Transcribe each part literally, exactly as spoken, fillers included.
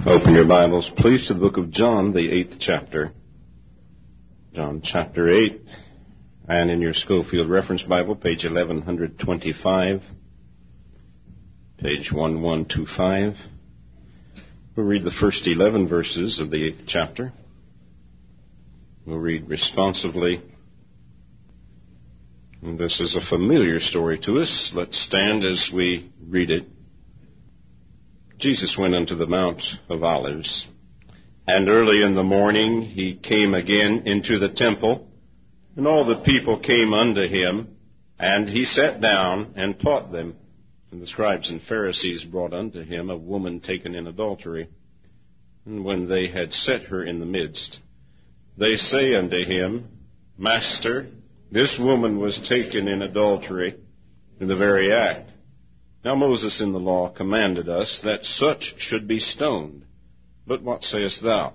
Open your Bibles, please, to the book of John, the eighth chapter. John chapter eight. And in your Schofield Reference Bible, page eleven twenty-five, page eleven twenty-five. We'll read the first eleven verses of the eighth chapter. We'll read responsively. And this is a familiar story to us. Let's stand as we read it. Jesus went unto the Mount of Olives, and early in the morning he came again into the temple, and all the people came unto him, and he sat down and taught them. And the scribes and Pharisees brought unto him a woman taken in adultery. And when they had set her in the midst, they say unto him, Master, this woman was taken in adultery in the very act. Now Moses in the law commanded us that such should be stoned. But what sayest thou?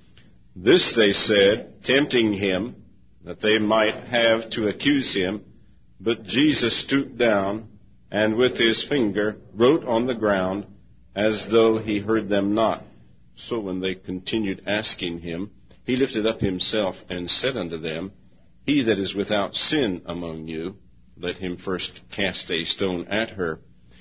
This they said, tempting him, that they might have to accuse him. But Jesus stooped down, and with his finger wrote on the ground, as though he heard them not. So when they continued asking him, he lifted up himself and said unto them, He that is without sin among you, let him first cast a stone at her.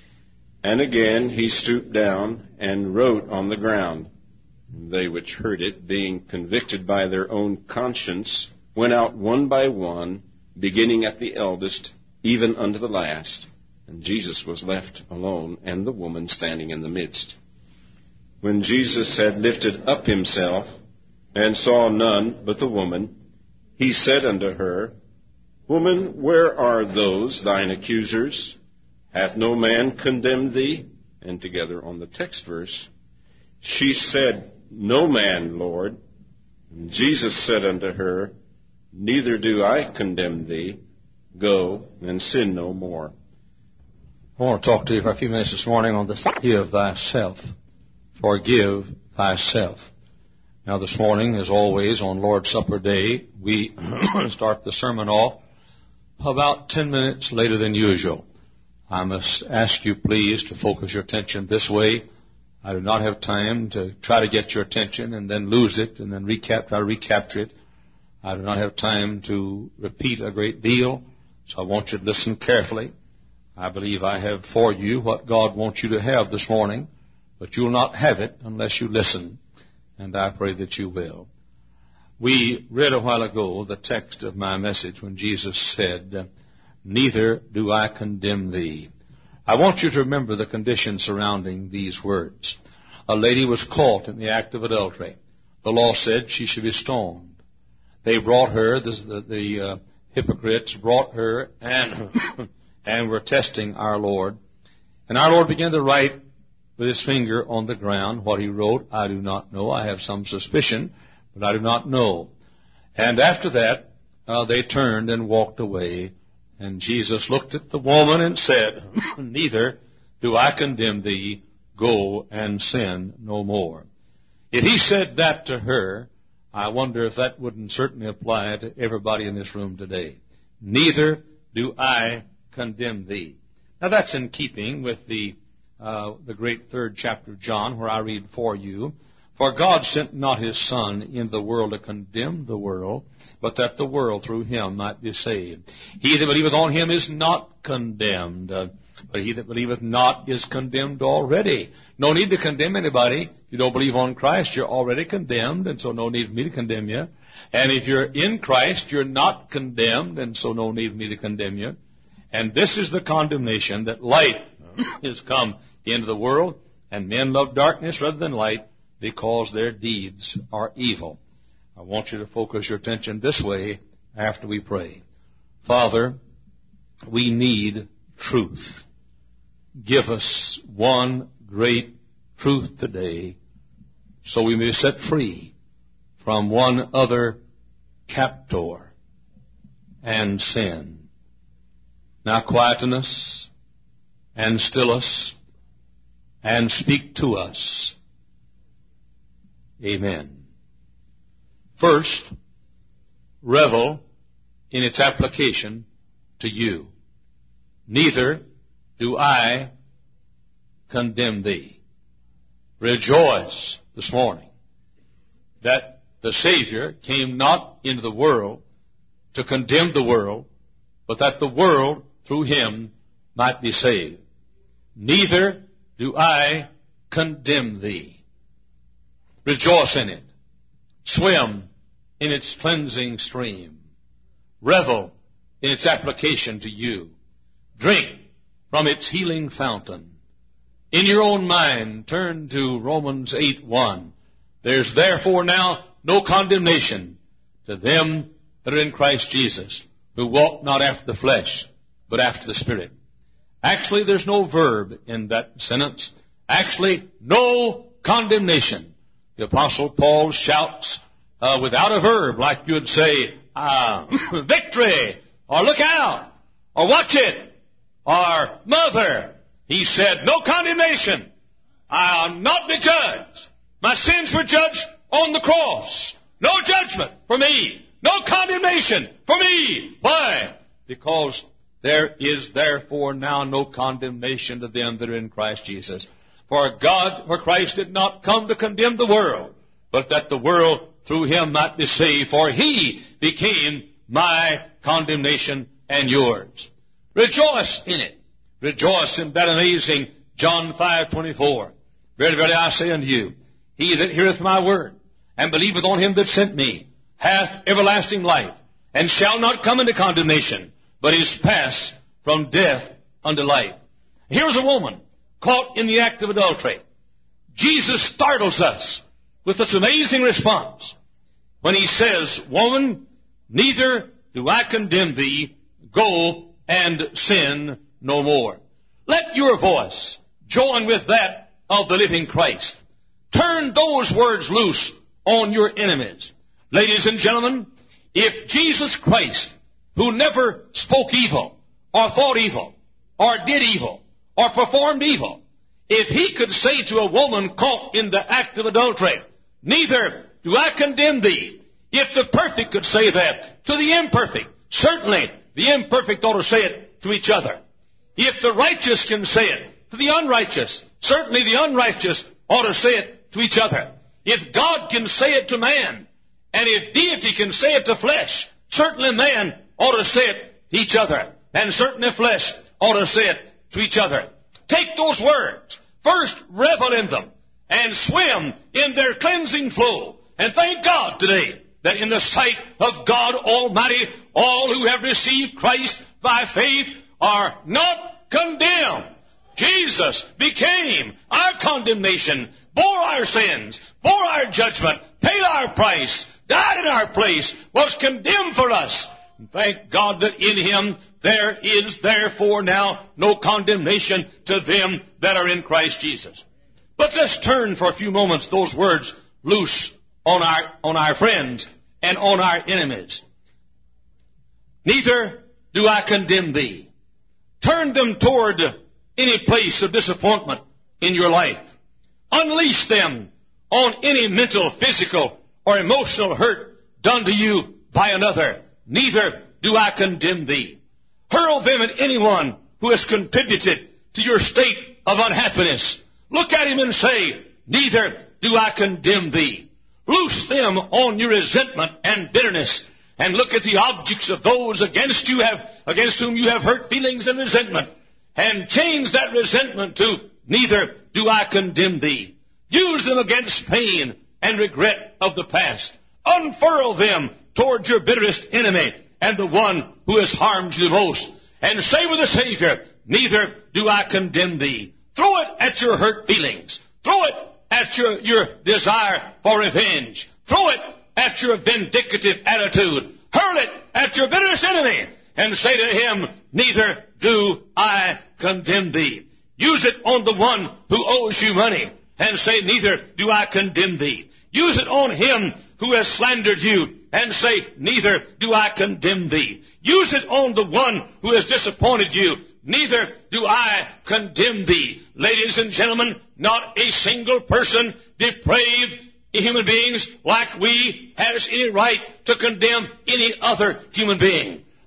And again he stooped down and wrote on the ground. They which heard it, being convicted by their own conscience, went out one by one, beginning at the eldest, even unto the last. And Jesus was left alone, and the woman standing in the midst. When Jesus had lifted up himself, and saw none but the woman, he said unto her, Woman, where are those thine accusers? Hath no man condemned thee? And together on the text verse, she said, No man, Lord. And Jesus said unto her, Neither do I condemn thee. Go and sin no more. I want to talk to you for a few minutes this morning on the forgive thyself. Forgive thyself. Now this morning, as always, on Lord's Supper Day, we start the sermon off about ten minutes later than usual. I must ask you, please, to focus your attention this way. I do not have time to try to get your attention and then lose it and then recap, try to recapture it. I do not have time to repeat a great deal, so I want you to listen carefully. I believe I have for you what God wants you to have this morning, but you will not have it unless you listen, and I pray that you will. We read a while ago the text of my message when Jesus said, Neither do I condemn thee. I want you to remember the conditions surrounding these words. A lady was caught in the act of adultery. The law said she should be stoned. They brought her, the, the, the uh, hypocrites brought her and, and were testing our Lord. And our Lord began to write with his finger on the ground. What he wrote, I do not know. I have some suspicion, but I do not know. And after that, uh, they turned and walked away. And Jesus looked at the woman and said, Neither do I condemn thee. Go and sin no more. If he said that to her, I wonder if that wouldn't certainly apply to everybody in this room today. Neither do I condemn thee. Now that's in keeping with the uh, the great third chapter of John, where I read for you, For God sent not his Son into the world to condemn the world, but that the world through him might be saved. He that believeth on him is not condemned, uh, but he that believeth not is condemned already. No need to condemn anybody. If you don't believe on Christ, you're already condemned, and so no need for me to condemn you. And if you're in Christ, you're not condemned, and so no need for me to condemn you. And this is the condemnation, that light is come into the world, and men love darkness rather than light, because their deeds are evil. I want you to focus your attention this way after we pray. Father, we need truth. Give us one great truth today so we may be set free from one other captor and sin. Now quieten us and still us and speak to us. Amen. First, revel in its application to you. Neither do I condemn thee. Rejoice, the this morning that the Savior came not into the world to condemn the world, but that the world through him might be saved. Neither do I condemn thee. Rejoice in it. Swim in its cleansing stream. Revel in its application to you. Drink from its healing fountain. In your own mind, turn to Romans eight one. There's therefore now no condemnation to them that are in Christ Jesus, who walk not after the flesh, but after the Spirit. Actually, there's no verb in that sentence. Actually, no condemnation. The Apostle Paul shouts uh, without a verb, like you would say, uh, victory, or look out, or watch it, or mother. He said, no condemnation. I'll not be judged. My sins were judged on the cross. No judgment for me. No condemnation for me. Why? Because there is therefore now no condemnation to them that are in Christ Jesus. For God, for Christ did not come to condemn the world, but that the world through him might be saved. For he became my condemnation and yours. Rejoice in it. Rejoice in that amazing John five twenty-four. Verily, verily, I say unto you, he that heareth my word, and believeth on him that sent me, hath everlasting life, and shall not come into condemnation, but is passed from death unto life. Here's a woman caught in the act of adultery. Jesus startles us with this amazing response when he says, woman, neither do I condemn thee, go and sin no more. Let your voice join with that of the living Christ. Turn those words loose on your enemies. Ladies and gentlemen, if Jesus Christ, who never spoke evil, or thought evil, or did evil, or performed evil, if he could say to a woman caught in the act of adultery, neither do I condemn thee, if the perfect could say that to the imperfect, certainly the imperfect ought to say it to each other. If the righteous can say it to the unrighteous, certainly the unrighteous ought to say it to each other. If God can say it to man, and if deity can say it to flesh, certainly man ought to say it to each other. And certainly flesh ought to say it to each other. Take those words. First, revel in them. And swim in their cleansing flow. And thank God today that in the sight of God Almighty, all who have received Christ by faith are not condemned. Jesus became our condemnation, bore our sins, bore our judgment, paid our price, died in our place, was condemned for us. And thank God that in him there is therefore now no condemnation to them that are in Christ Jesus. But let's turn for a few moments those words loose on our, on our friends and on our enemies. Neither do I condemn thee. Turn them toward any place of disappointment in your life. Unleash them on any mental, physical, or emotional hurt done to you by another. Neither do I condemn thee. Hurl them at anyone who has contributed to your state of unhappiness. Look at him and say, neither do I condemn thee. Loose them on your resentment and bitterness, and look at the objects of those against you have, against whom you have hurt feelings and resentment, and change that resentment to, neither do I condemn thee. Use them against pain and regret of the past. Unfurl them toward your bitterest enemy and the one who has harmed you the most. And say with the Savior, neither do I condemn thee. Throw it at your hurt feelings. Throw it at your, your desire for revenge. Throw it at your vindictive attitude. Hurl it at your bitterest enemy and say to him, neither do I condemn thee. Use it on the one who owes you money and say, neither do I condemn thee. Use it on him who has slandered you and say, neither do I condemn thee. Use it on the one who has disappointed you. Neither do I condemn thee. Ladies and gentlemen, not a single person, depraved human beings like we, has any right to condemn any other human being.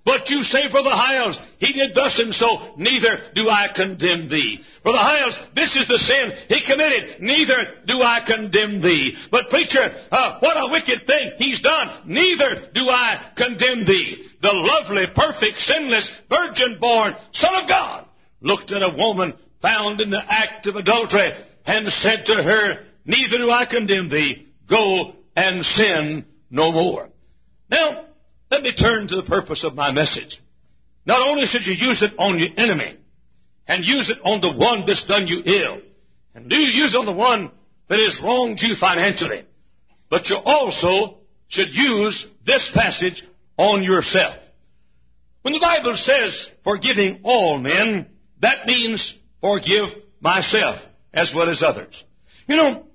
But you say, Brother Hiles, he did thus and so, neither do I condemn thee. Brother Hiles, this is the sin he committed, neither do I condemn thee. But preacher, uh, what a wicked thing he's done, neither do I condemn thee. The lovely, perfect, sinless, virgin-born Son of God looked at a woman found in the act of adultery and said to her, neither do I condemn thee. Go and sin no more. Now, let me turn to the purpose of my message. Not only should you use it on your enemy, and use it on the one that's done you ill, and do use it on the one that has wronged you financially, but you also should use this passage on yourself. When the Bible says forgiving all men, that means forgive myself as well as others. You know,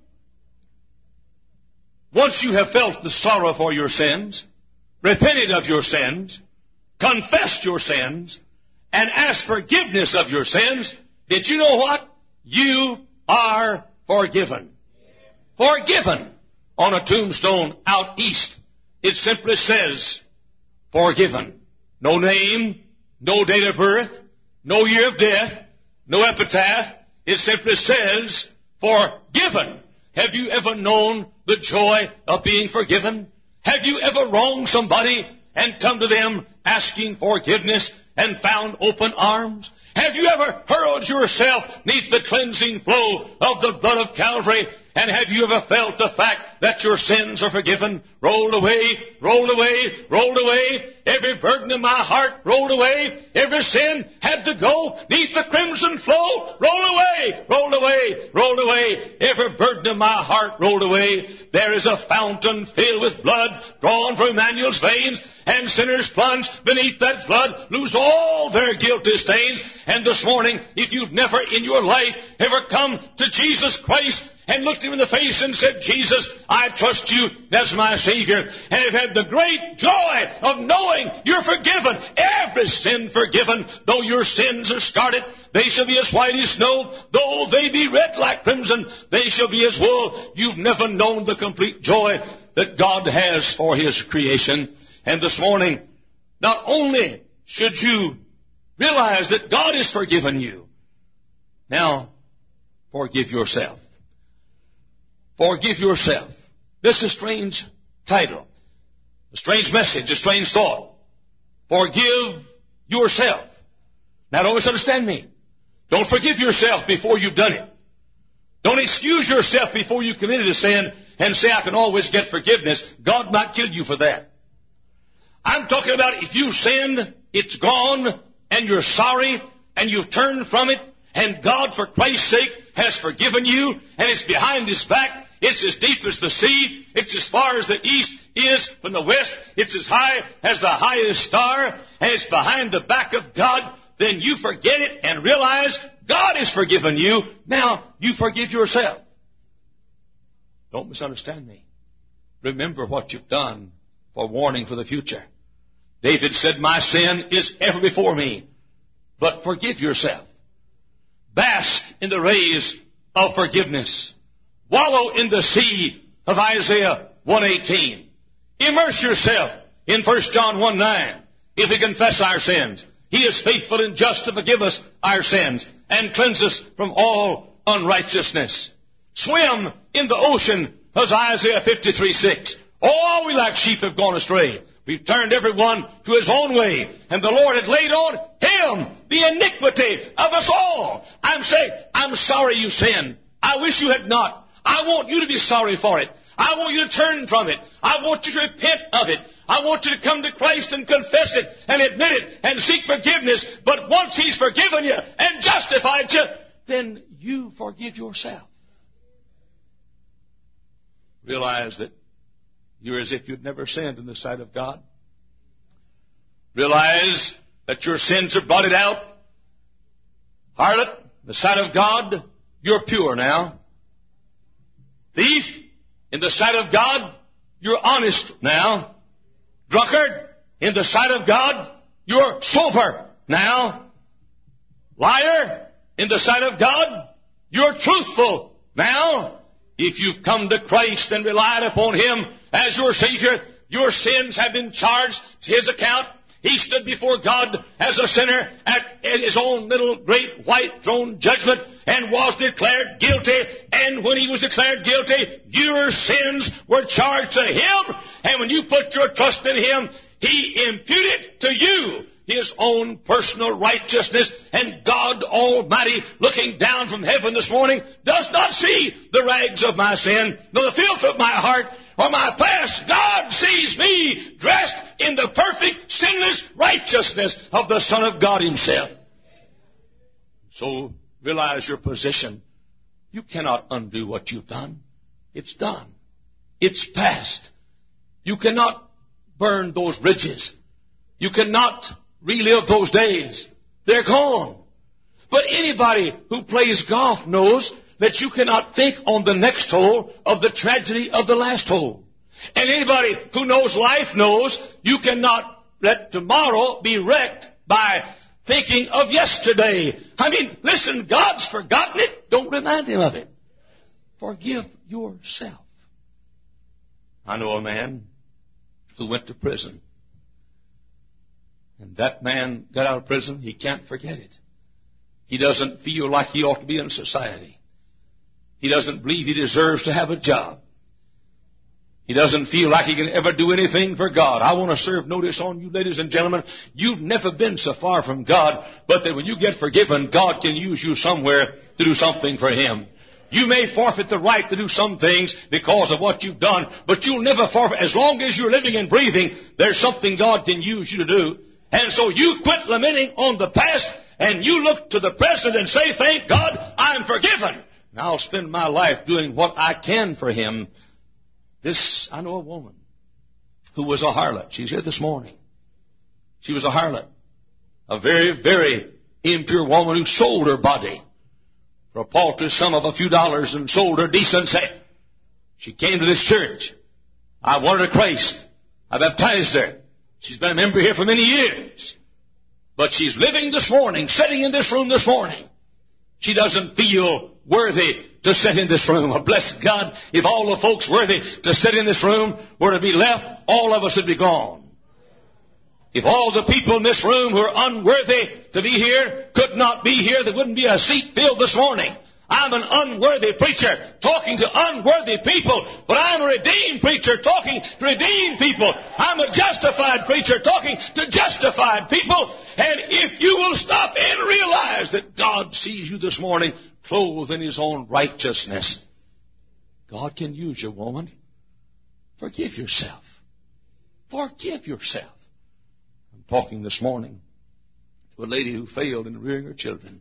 once you have felt the sorrow for your sins, repented of your sins, confessed your sins, and asked forgiveness of your sins, did you know what? You are forgiven. Forgiven. On a tombstone out east, it simply says, forgiven. No name, no date of birth, no year of death, no epitaph. It simply says, forgiven. Have you ever known the joy of being forgiven? Have you ever wronged somebody and come to them asking forgiveness and found open arms? Have you ever hurled yourself neath the cleansing flow of the blood of Calvary? And have you ever felt the fact that your sins are forgiven? Rolled away, rolled away, rolled away. Every burden in my heart rolled away. Every sin had to go neath the crimson flow. Rolled away, rolled away, rolled away. Every burden in my heart rolled away. There is a fountain filled with blood drawn from Emmanuel's veins, and sinners plunge beneath that flood, lose all their guilty stains. And this morning, if you've never in your life ever come to Jesus Christ and looked him in the face and said, Jesus, I trust you as my Savior, and have had the great joy of knowing you're forgiven, every sin forgiven, though your sins are scarlet, they shall be as white as snow, though they be red like crimson, they shall be as wool. You've never known the complete joy that God has for His creation. And this morning, not only should you realize that God has forgiven you, now forgive yourself. Forgive yourself. This is a strange title, a strange message, a strange thought. Forgive yourself. Now don't misunderstand me. Don't forgive yourself before you've done it. Don't excuse yourself before you committed a sin and say, I can always get forgiveness. God might kill you for that. I'm talking about if you've sinned, it's gone, and you're sorry, and you've turned from it, and God, for Christ's sake, has forgiven you, and it's behind His back. It's as deep as the sea. It's as far as the east is from the west. It's as high as the highest star, and it's behind the back of God. Then you forget it and realize God has forgiven you. Now you forgive yourself. Don't misunderstand me. Remember what you've done for warning for the future. David said, my sin is ever before me, but forgive yourself. Bask in the rays of forgiveness. Wallow in the sea of Isaiah one eighteen. Immerse yourself in First John one nine. If we confess our sins, He is faithful and just to forgive us our sins and cleanse us from all unrighteousness. Swim in the ocean of Isaiah fifty-three six. All we like sheep have gone astray. We've turned everyone to his own way, and the Lord had laid on Him the iniquity of us all. I'm saying, I'm sorry you sinned. I wish you had not. I want you to be sorry for it. I want you to turn from it. I want you to repent of it. I want you to come to Christ and confess it and admit it and seek forgiveness. But once He's forgiven you and justified you, then you forgive yourself. Realize that you're as if you'd never sinned in the sight of God. Realize that your sins are blotted out. Harlot, in the sight of God, you're pure now. Thief, in the sight of God, you're honest now. Drunkard, in the sight of God, you're sober now. Liar, in the sight of God, you're truthful now. If you've come to Christ and relied upon Him as your Savior, your sins have been charged to His account, He stood before God as a sinner at his own little great white throne judgment and was declared guilty. And when he was declared guilty, your sins were charged to him. And when you put your trust in him, he imputed to you his own personal righteousness. And God Almighty, looking down from heaven this morning, does not see the rags of my sin, nor the filth of my heart, or my past. God sees me dressed in the perfect, sinless righteousness of the Son of God himself. So realize your position. You cannot undo what you've done. It's done. It's past. You cannot burn those bridges. You cannot relive those days. They're gone. But anybody who plays golf knows that you cannot think on the next hole of the tragedy of the last hole. And anybody who knows life knows you cannot let tomorrow be wrecked by thinking of yesterday. I mean, listen, God's forgotten it. Don't remind him of it. Forgive yourself. I know a man who went to prison. And that man got out of prison. He can't forget it. He doesn't feel like he ought to be in society. He doesn't believe he deserves to have a job. He doesn't feel like he can ever do anything for God. I want to serve notice on you, ladies and gentlemen. You've never been so far from God, but that when you get forgiven, God can use you somewhere to do something for him. You may forfeit the right to do some things because of what you've done, but you'll never forfeit. As long as you're living and breathing, there's something God can use you to do. And so you quit lamenting on the past, and you look to the present and say, thank God, I'm forgiven. And I'll spend my life doing what I can for him. This, I know a woman who was a harlot. She's here this morning. She was a harlot. A very, very impure woman who sold her body for a paltry sum of a few dollars and sold her decency. She came to this church. I wanted her Christ. I baptized her. She's been a member here for many years. But she's living this morning, sitting in this room this morning. She doesn't feel worthy to sit in this room. Oh, bless God, if all the folks worthy to sit in this room were to be left, all of us would be gone. If all the people in this room who are unworthy to be here could not be here, there wouldn't be a seat filled this morning. I'm an unworthy preacher talking to unworthy people, but I'm a redeemed preacher talking to redeemed people. I'm a justified preacher talking to justified people. And if you will stop and realize that God sees you this morning clothed in his own righteousness, God can use you, woman. Forgive yourself. Forgive yourself. I'm talking this morning to a lady who failed in rearing her children.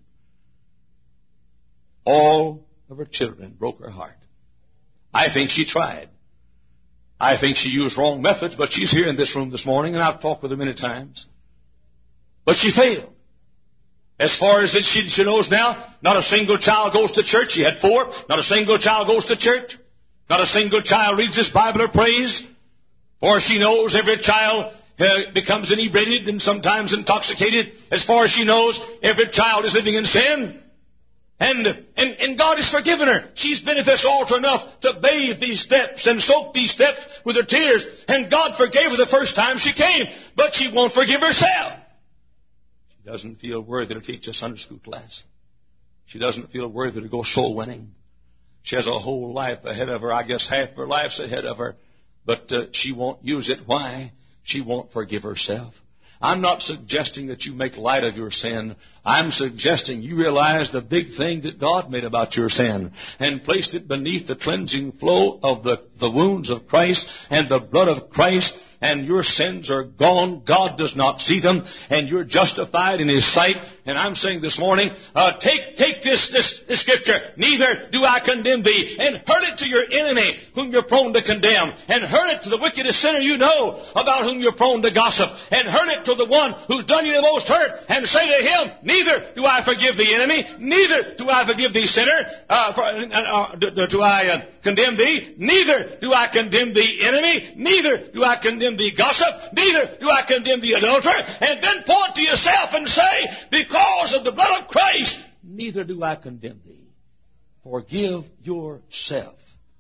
All of her children broke her heart. I think she tried. I think she used wrong methods, but she's here in this room this morning, and I've talked with her many times. But she failed. As far as she, she knows now, not a single child goes to church. She had four. Not a single child goes to church. Not a single child reads his Bible or prays. For she knows every child uh, becomes inebriated and sometimes intoxicated. As far as she knows, every child is living in sin. And, and, and God has forgiven her. She's been at this altar enough to bathe these steps and soak these steps with her tears. And God forgave her the first time she came. But she won't forgive herself. She doesn't feel worthy to teach a Sunday school class. She doesn't feel worthy to go soul winning. She has a whole life ahead of her. I guess half her life's ahead of her. But uh, she won't use it. Why? She won't forgive herself. I'm not suggesting that you make light of your sin. I'm suggesting you realize the big thing that God made about your sin and placed it beneath the cleansing flow of the, the wounds of Christ and the blood of Christ, and your sins are gone. God does not see them, and you're justified in his sight. And I'm saying this morning, uh, take take this, this this scripture, neither do I condemn thee, and hurl it to your enemy whom you're prone to condemn, and hurl it to the wickedest sinner you know about whom you're prone to gossip, and hurl it to the one who's done you the most hurt, and say to him, neither do I forgive the enemy, neither do I forgive thee, sinner, uh, for, uh, uh, do, do I uh, condemn thee, neither do I condemn thee, enemy, neither do I condemn thee, gossip, neither do I condemn thee, adulterer, and then point to yourself and say, because of the blood of Christ, neither do I condemn thee. Forgive yourself.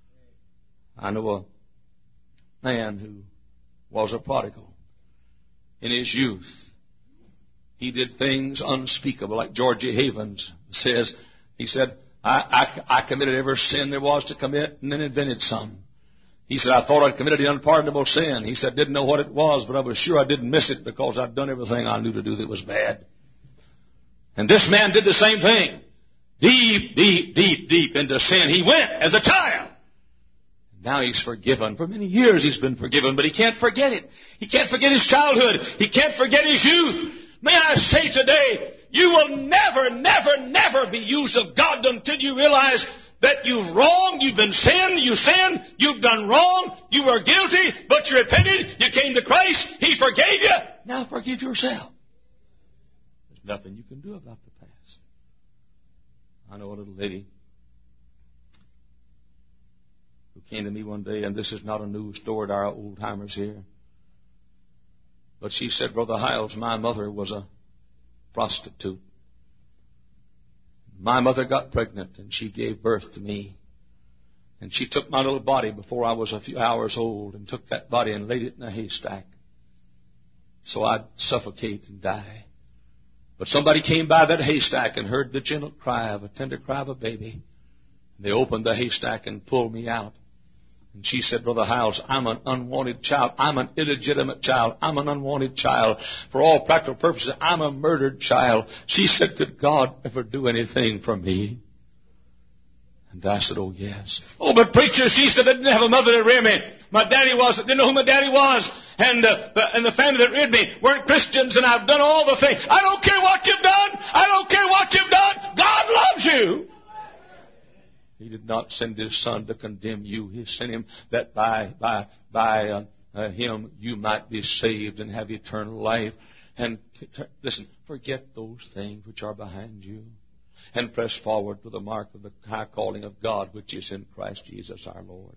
I know a man who was a prodigal. in his youth, he did things unspeakable, like Georgie Havens says. He said, I, I, I committed every sin there was to commit and then invented some. He said, I thought I'd committed the unpardonable sin. He said, didn't know what it was, but I was sure I didn't miss it because I'd done everything I knew to do that was bad. And this man did the same thing. Deep, deep, deep, deep into sin. He went as a child. Now he's forgiven. For many years he's been forgiven, but he can't forget it. He can't forget his childhood. He can't forget his youth. May I say today, you will never, never, never be used of God until you realize that you've wronged, you've been sinned, you sinned, you've done wrong, you were guilty, but you repented, you came to Christ, He forgave you. Now forgive yourself. There's nothing you can do about the past. I know a little lady who came to me one day, and this is not a new story to our old timers here. But she said, Brother Hiles, my mother was a prostitute. My mother got pregnant, and she gave birth to me. And she took my little body before I was a few hours old and took that body and laid it in a haystack so I'd suffocate and die. But somebody came by that haystack and heard the gentle cry of a tender cry of a baby. They opened the haystack and pulled me out. And she said, Brother Hiles, I'm an unwanted child. I'm an illegitimate child. I'm an unwanted child. For all practical purposes, I'm a murdered child. She said, could God ever do anything for me? And I said, oh, yes. Oh, but preacher, she said, I didn't have a mother to rear me. My daddy was, didn't know who my daddy was. And, uh, the, and the family that reared me weren't Christians, and I've done all the things. I don't care what you've done. I don't care what you've done. God loves you. He did not send His Son to condemn you. He sent Him that by by by uh, uh, Him you might be saved and have eternal life. And t- t- listen, forget those things which are behind you, and press forward to the mark of the high calling of God, which is in Christ Jesus our Lord.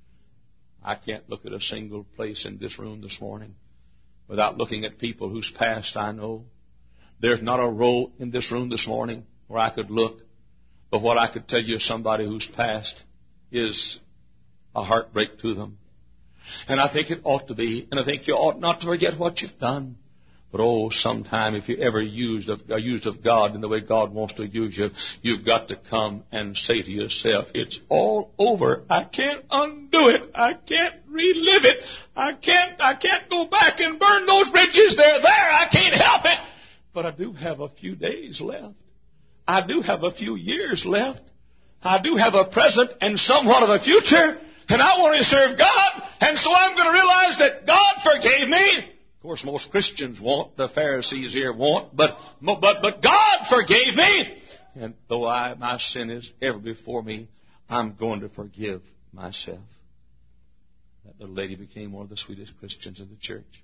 I can't look at a single place in this room this morning without looking at people whose past I know. There's not a row in this room this morning where I could look. But what I could tell you is somebody whose past is a heartbreak to them. And I think it ought to be. And I think you ought not to forget what you've done. But oh, sometime if you ever used of, are used of God in the way God wants to use you, you've got to come and say to yourself, it's all over. I can't undo it. I can't relive it. I can't, I can't go back and burn those bridges. They're there. I can't help it. But I do have a few days left. I do have a few years left. I do have a present and somewhat of a future. And I want to serve God. And so I'm going to realize that God forgave me. Of course, most Christians won't. The Pharisees here won't. But, but, but God forgave me. And though I, my sin is ever before me, I'm going to forgive myself. That little lady became one of the sweetest Christians in the church.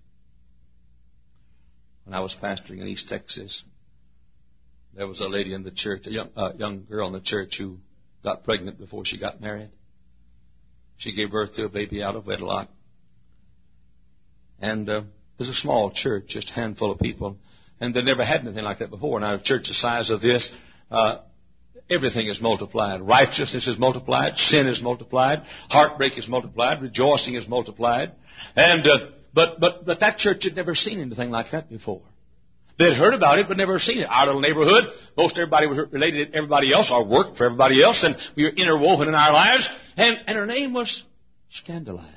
When I was pastoring in East Texas, there was a lady in the church, a young, uh, young girl in the church who got pregnant before she got married. She gave birth to a baby out of wedlock. And uh, it was a small church, just a handful of people. And they never had anything like that before. Now, a church the size of this, uh, everything is multiplied. Righteousness is multiplied. Sin is multiplied. Heartbreak is multiplied. Rejoicing is multiplied. And uh, but but but that church had never seen anything like that before. They'd heard about it, but never seen it. Our little neighborhood, most everybody was related to everybody else, or worked for everybody else, and we were interwoven in our lives. And, and her name was Scandalized.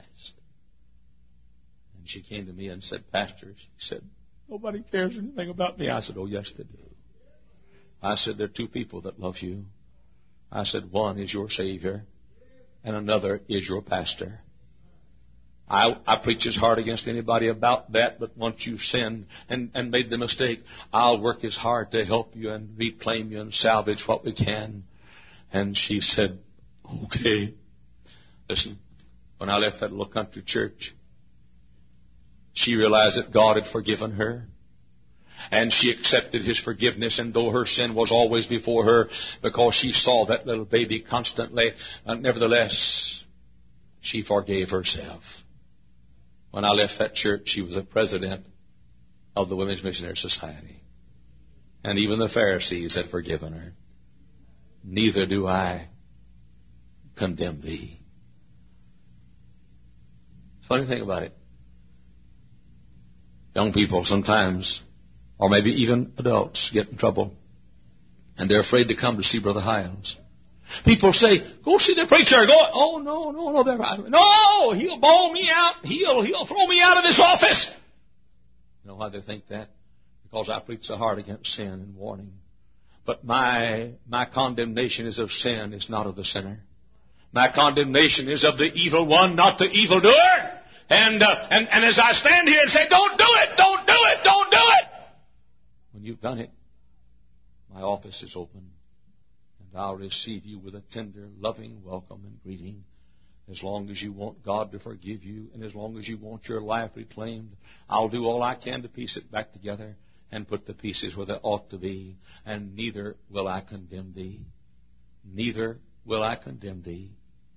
And she came to me and said, Pastor, she said, nobody cares anything about me. I said, oh, yes, they do. I said, there are two people that love you. I said, one is your Savior, and another is your pastor. I, I preach as hard against anybody about that, but once you've sinned and, and made the mistake, I'll work as hard to help you and reclaim you and salvage what we can. And she said, okay. Listen, when I left that little country church, she realized that God had forgiven her. And she accepted His forgiveness, and though her sin was always before her, because she saw that little baby constantly, uh, nevertheless, she forgave herself. When I left that church, she was a president of the Women's Missionary Society. And even the Pharisees had forgiven her. Neither do I condemn thee. Funny thing about it. Young people sometimes, or maybe even adults, get in trouble, and they're afraid to come to see Brother Hiles. People say, go see the preacher. Go, oh, no, no, no, they're right. No, he'll bawl me out. He'll, he'll throw me out of this office. You know why they think that? Because I preach so hard against sin and warning. But my, my condemnation is of sin, it's not of the sinner. My condemnation is of the evil one, not the evildoer. And, uh, and, and as I stand here and say, don't do it, don't do it, don't do it. When you've done it, my office is open. And I'll receive you with a tender, loving welcome and greeting. As long as you want God to forgive you, and as long as you want your life reclaimed, I'll do all I can to piece it back together and put the pieces where they ought to be. And neither will I condemn thee. Neither will I condemn thee.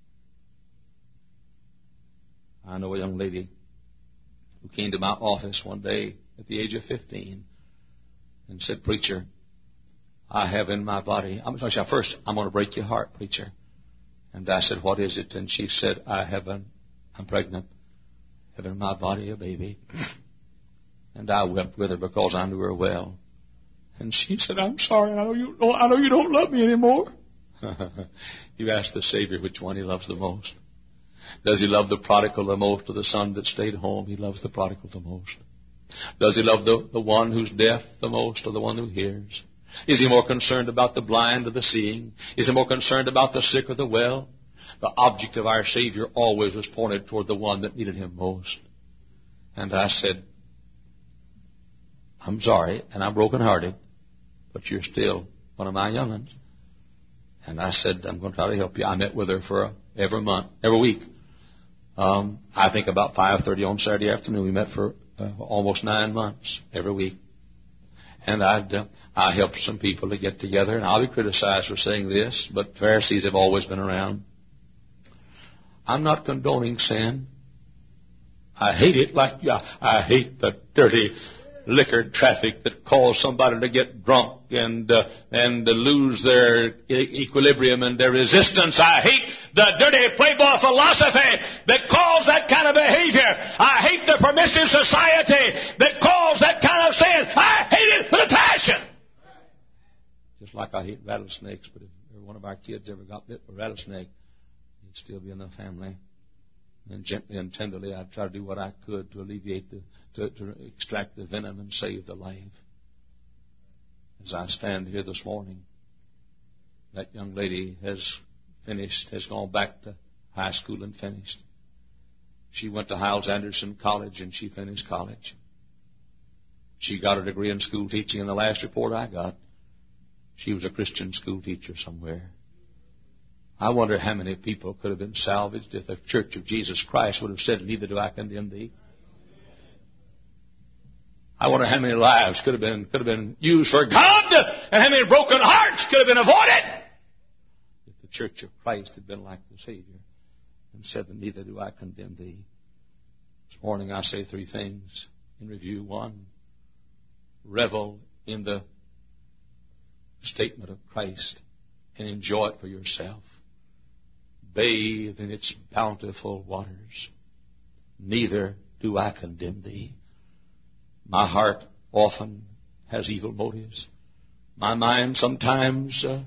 I know a young lady who came to my office one day at the age of fifteen and said, preacher, I have in my body, I'm going to say, first, I'm going to break your heart, preacher. And I said, what is it? And she said, I have an, I'm pregnant, have in my body a baby. And I wept with her because I knew her well. And she said, I'm sorry, I know you, I know you don't love me anymore. You ask the Savior which one He loves the most. Does He love the prodigal the most, or the son that stayed home? He loves the prodigal the most. Does He love the, the one who's deaf the most, or the one who hears? Is He more concerned about the blind or the seeing? Is He more concerned about the sick or the well? The object of our Savior always was pointed toward the one that needed Him most. And I said, I'm sorry, and I'm brokenhearted, but you're still one of my young'uns. And I said, I'm going to try to help you. I met with her for a, every month, every week. Um, I think about five thirty on Saturday afternoon. We met for uh, almost nine months every week. And I'd, uh, I helped some people to get together. And I'll be criticized for saying this, but Pharisees have always been around. I'm not condoning sin. I hate it like I, I hate the dirty liquor traffic that cause somebody to get drunk and uh, and uh, lose their e- equilibrium and their resistance. I hate the dirty playboy philosophy that calls that kind of behavior. I hate the permissive society that calls that kind of sin. I hate it with a passion. Just like I hate rattlesnakes, but if one of our kids ever got bit by a rattlesnake, he'd still be in the family. And gently and tenderly, I'd try to do what I could to alleviate the, to, to extract the venom and save the life. As I stand here this morning, that young lady has finished, has gone back to high school and finished. She went to Hyles Anderson College and she finished college. She got a degree in school teaching, and the last report I got, she was a Christian school teacher somewhere. I wonder how many people could have been salvaged if the Church of Jesus Christ would have said, neither do I condemn thee. I wonder how many lives could have been, could have been used for God, and how many broken hearts could have been avoided if the Church of Christ had been like the Savior and said, neither do I condemn thee. This morning I say three things in review. One, revel in the statement of Christ and enjoy it for yourself. Bathe in its bountiful waters. Neither do I condemn thee. My heart often has evil motives. My mind sometimes uh,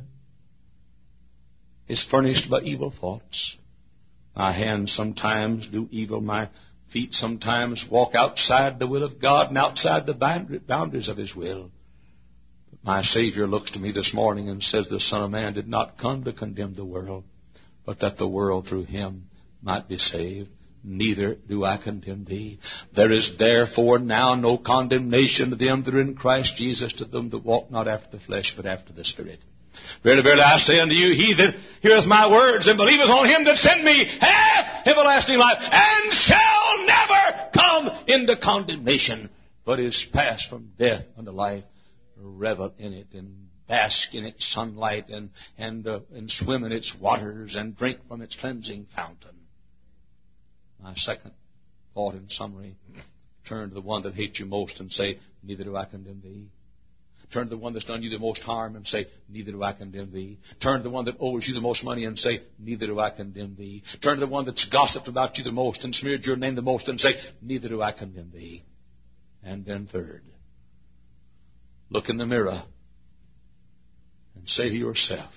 is furnished by evil thoughts. My hands sometimes do evil. My feet sometimes walk outside the will of God and outside the boundaries of His will. But my Savior looks to me this morning and says, the Son of Man did not come to condemn the world, but that the world through Him might be saved. Neither do I condemn thee. There is therefore now no condemnation to them that are in Christ Jesus, to them that walk not after the flesh, but after the Spirit. Verily, verily, I say unto you, he that heareth my words and believeth on Him that sent me hath everlasting life, and shall never come into condemnation, but is passed from death unto life. Revel in it and bask in its sunlight and and, uh, and swim in its waters and drink from its cleansing fountain. My second thought in summary, turn to the one that hates you most and say, neither do I condemn thee. Turn to the one that's done you the most harm and say, neither do I condemn thee. Turn to the one that owes you the most money and say, neither do I condemn thee. Turn to the one that's gossiped about you the most and smeared your name the most and say, neither do I condemn thee. And then third, look in the mirror and say to yourself,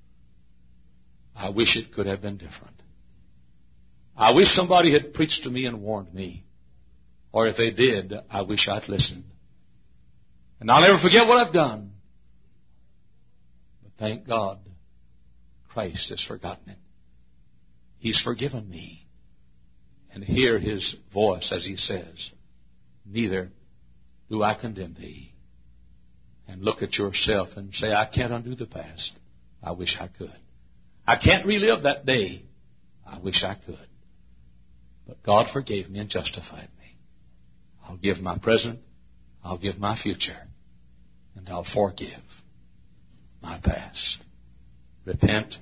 I wish it could have been different. I wish somebody had preached to me and warned me. Or if they did, I wish I'd listened. And I'll never forget what I've done. But thank God, Christ has forgotten it. He's forgiven me. And hear His voice as He says, neither do I condemn thee. And look at yourself and say, I can't undo the past. I wish I could. I can't relive that day. I wish I could. But God forgave me and justified me. I'll give my present. I'll give my future. And I'll forgive my past. Repent.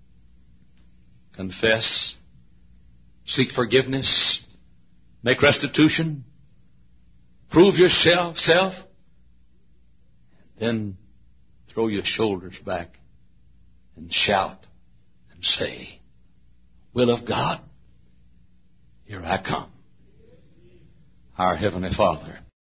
Confess. Seek forgiveness. Make restitution. Prove yourself. Self. Then throw your shoulders back and shout and say, will of God, here I come. Our Heavenly Father,